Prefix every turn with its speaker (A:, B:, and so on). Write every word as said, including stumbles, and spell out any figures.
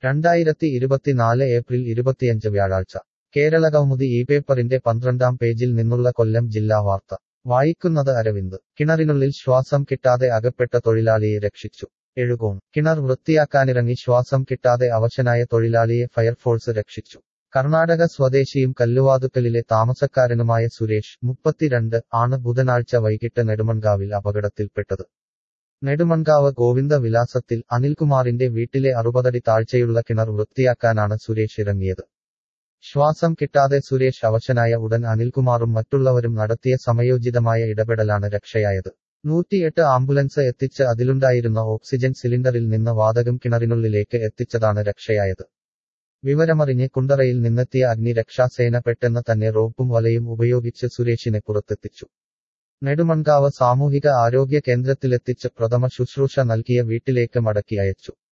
A: രണ്ടായിരത്തി ഇരുപത്തിനാല് ഏപ്രിൽ ഇരുപത്തിയഞ്ച് വ്യാഴാഴ്ച കേരളകൗമുദി ഈ പേപ്പറിന്റെ പന്ത്രണ്ടാം പേജിൽ നിന്നുള്ള കൊല്ലം ജില്ലാ വാർത്ത വായിക്കുന്നത് അരവിന്ദ് കിണറിനുള്ളിൽ ശ്വാസം കിട്ടാതെ അകപ്പെട്ട തൊഴിലാളിയെ രക്ഷിച്ചു എഴുകോൺ കിണർ വൃത്തിയാക്കാനിറങ്ങി ശ്വാസം കിട്ടാതെ അവശനായ തൊഴിലാളിയെ ഫയർഫോഴ്സ് രക്ഷിച്ചു കർണാടക സ്വദേശിയും കല്ലുവാതുക്കലിലെ താമസക്കാരനുമായ സുരേഷ് മുപ്പത്തിരണ്ട് ആണ് ബുധനാഴ്ച വൈകിട്ട് നെടുമൺകാവിൽ അപകടത്തിൽപ്പെട്ടത് നെടുമൺകാവ് ഗോവിന്ദ വിലാസത്തിൽ അനിൽകുമാറിന്റെ വീട്ടിലെ അറുപതടി താഴ്ചയുള്ള കിണർ വൃത്തിയാക്കാനാണ് സുരേഷ് ഇറങ്ങിയത് ശ്വാസം കിട്ടാതെ സുരേഷ് അവശനായ ഉടൻ അനിൽകുമാറും മറ്റുള്ളവരും നടത്തിയ സമയോചിതമായ ഇടപെടലാണ് രക്ഷയായത് നൂറ്റിയെട്ട് ആംബുലൻസ് എത്തിച്ച് അതിലുണ്ടായിരുന്ന ഓക്സിജൻ സിലിണ്ടറിൽ നിന്ന് വാതകം കിണറിനുള്ളിലേക്ക് എത്തിച്ചതാണ് രക്ഷയായത് വിവരമറിഞ്ഞ് കുണ്ടറയിൽ നിന്നെത്തിയ അഗ്നിരക്ഷാസേന പെട്ടെന്ന് തന്നെ റോപ്പും വലയും ഉപയോഗിച്ച് സുരേഷിനെ പുറത്തെത്തിച്ചു നെടുമൺകാവ് സാമൂഹിക ആരോഗ്യ കേന്ദ്രത്തിലെത്തിച്ച് പ്രഥമ ശുശ്രൂഷ നൽകിയ വീട്ടിലേക്ക് മടക്കി അയച്ചു